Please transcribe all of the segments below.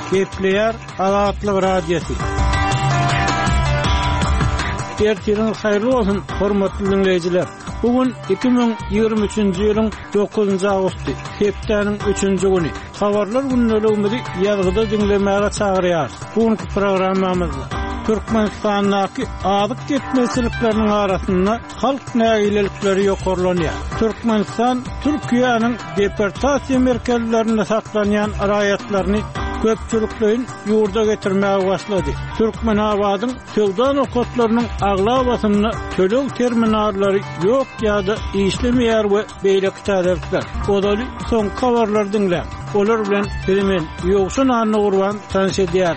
Gepleyer Azatlyk Radiosu. Ertirin hayırlı olsun, hormatly dinleyijiler. Bugün 2023-nji ýylyň 9-njy awgusty, hepdeniň 3-nji güni. Habarlar günnäligimizi ýazgyda dinlemäge çagyrýar. Bugünkü programmamyzda Türkmenistandaky adyk ketmeçilikleriniň arasynda halk nägilelikleri ýokarlanýar. Türkmenistan Türkiýanyň deportasiýa merkezlerinde saklanýan raýatlaryny köpçülüklerin yurda getirmeye başladı. Türkmenabadyň sowda nokatlarynyň aglabasyny tölew terminallary ýok ýa-da işlemeýär we beýleki täzelikler. Odaly soň habarlar dinlä. Olar bilen hemen ýoksun anny gurban tanış edýär.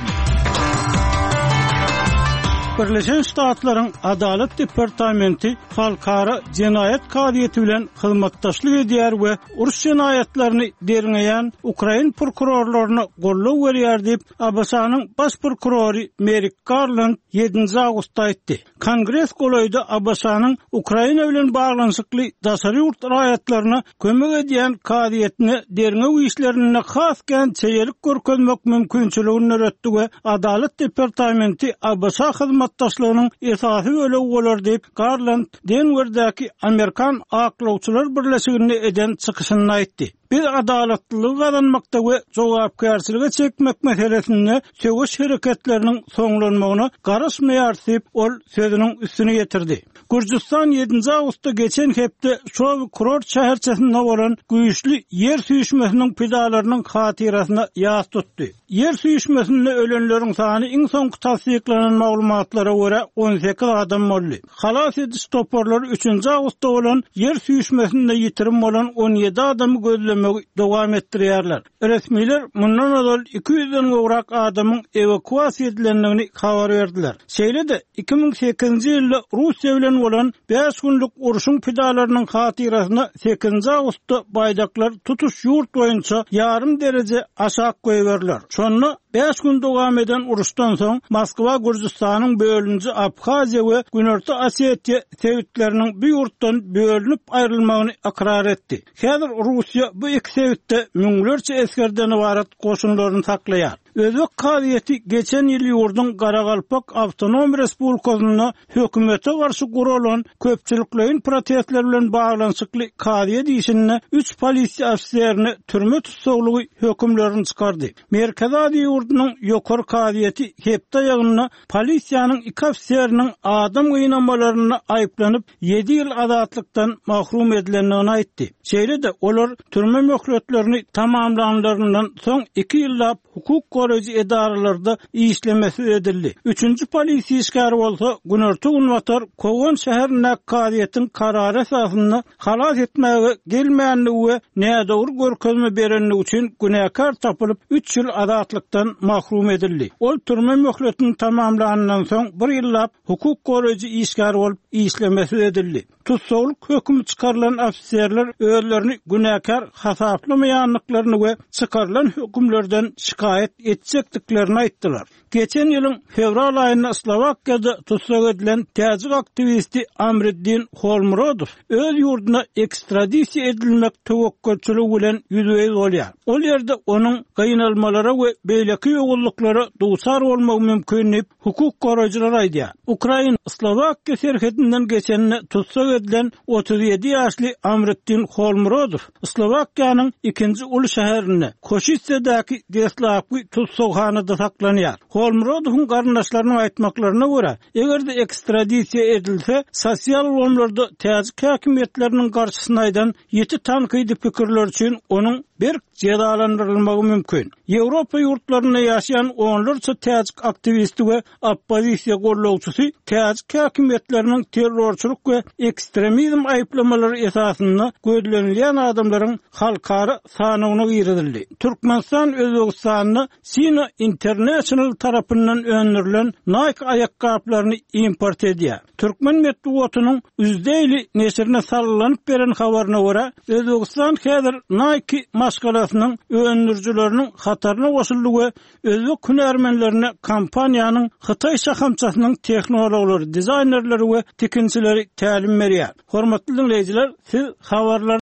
Birleşen Ştatlaryň Adalet Departamenti halkara jenaýat kadiýeti bilen hyzmatdaşlyk edýär we uruş jenaýatlaryny derňeýän Ukraina prokurorlaryna gollaw berýär diýip ABS-nyň baş prokurory Merrick Garland 7-nji awgustda aýtdy. Kongres golaýda ABS-nyň Ukraina bilen baglanyşykly daşary ýurt raýatlaryna kömek edýän kadiýetini derňew işlerine hasken çeýelik görkezmek mümkinçiligini öğretdi we Adalet Departamenti ABS hyzmatdaşlygynyň esasy bölegi bolar diýip Garland Denwerdäki Amerikan aklawçylar birleşigine eden çykyşyny aýtdy. Biz adaletlilik kazanmakda we jogapkärçiligi çekmek meselesinde söwüş hereketleriniň soňlanmagyna garaşmaýar diýip ol sözüniň üstüne getirdi. Gürcistan 7-nji awgustda geçen hepde şu kurort şäherçesinde bolan güýçli yer süýşmesiniň pidalarynyň hatirasyna ýaz tutdy. Yer süýşmesinde ölenleriň sany iň soňky tasdiklanan maglumatlara görä 18 adam boldy. Halas ediş toporlary 3-nji awgustda bolan yer süýşmesinde ýitirim bolan 17 adamy gözlemäge dowam etdirýärler. Resmiler mundan ol 200-den gowrak adamyň evakuasiýa edilendigini habar berdiler. Şeýle-de 2008-nji ýylda Russiýa bilen bolan 5 günlük uruşyň pidalarynyň hatirasyna 8-nji awgustda baýdaklar tutuş ýurt boýunça ýarym derece aşak goýberler. Şonu 5 gün dowam eden uruşdan soň Moskwa Gürjistanyň bölünji Abhaziýa we Günorta Osetiýa sewitleriniň bir ýurtdan bölünip aýrylmagyny akrar etdi. Häzir Russiýa bu iki sewitde müňlerçe eskerden ibaret goşunlaryny saklaýar. Özbek kadiýeti geçen ýyl ýurdun Garagalpak Awtonom Respublikasyna hökümete garşy gurulan köpçüliklerin protestler bilen baglanyşykly kadiýet işine 3 polisiýa ofisiýerini türme tutsaglygy hökümlerini çykardy. Merkez ady ýurdunyň ýokary kadiýeti hepde ýagyna polisiýanyň 2 ofisiýeriniň adam gynamalaryna aýyplanyp 7 ýyl azatlykdan mahrum edilendigini aýtdy. Şeýle-de olar türme möhletlerini tamamlananlaryndan soň 2 ýyllap hukuk goraýjy edaralarda işlemesi edildi. 3-nji polisiýa işgäri bolsa Günorta Gunwatar Kogon şäherine kadiýetiň karary esasyny halas etmäge gelmeýänligi we nädowur görkezme berenligi üçin günäkar tapylyp 3 ýyl azatlykdan mahrum edildi. Ol türme möhletini tamamlanandan soň 1 ýyllap hukuk goraýjy işgäri bolup işlemesi edildi. Tutsaglyk hökümi çykarylan ofisiýerler özlerini günäkar hasaplamaýanlyklaryny we çykarylan hökümlerden şikaýet etjekdiklerini aýtdylar. Geçen ýylyň fevral aýynda Slovakiýada tutsak edilen täzik aktivisti Amriddin Holmurodov öz ýurduna ekstradisiýa edilmek töwekkülçiligi bilen ýüzüňe bolýar. Ol ýerde onuň gynalmalara we beýleki ýogullyklary duýsar bolmagy mümkin diýip hukuk goraýjylar aýdýar. Ukraina Slovakiýa serhetinden geçenine tutsak edilen 37 ýaşly Amriddin Holmurodov Slovakiýanyň 2-nji uly şäherine Koşice'däki Deslavky tutsakhanada saklanýar. Holmurodowyň garyndaşlarynyň aýtmaklaryna görä, egerde ekstradisiýa edilse, sosial bolumlarda täzik häkimetleriniň garşysyna aýdan 7 tankydy pikirler üçin onuň bir cezalandyrylmagy mümkin. Ýewropa ýurtlaryna ýaşaýan onlarça täzik aktivisti we oppozisiýa gollawçysy täzik häkimetleriniň terrorçylyk we ekstremizm aýplamalary esasyna gözlenilýän adamlaryň halkara sanawyna girildi. Türkmenistan Özbegistanyny Sina International tarapyndan öňdirilen Nike ayakkabılaryny import edýär. Türkmen medeniýetiniň üzdeyli neşrine sarylanyp beren habaryna görä, Özbegistan häzir Nike maskalasynyň öňdürjileriniň hataryna goşuldy we özbek hünärmenlerine kompaniýanyň Hytaý şahamçasynyň tehnologlary, dizaynerleri we tekinçileri tälim berýär. Hormatly dinleyijiler, siz habarlar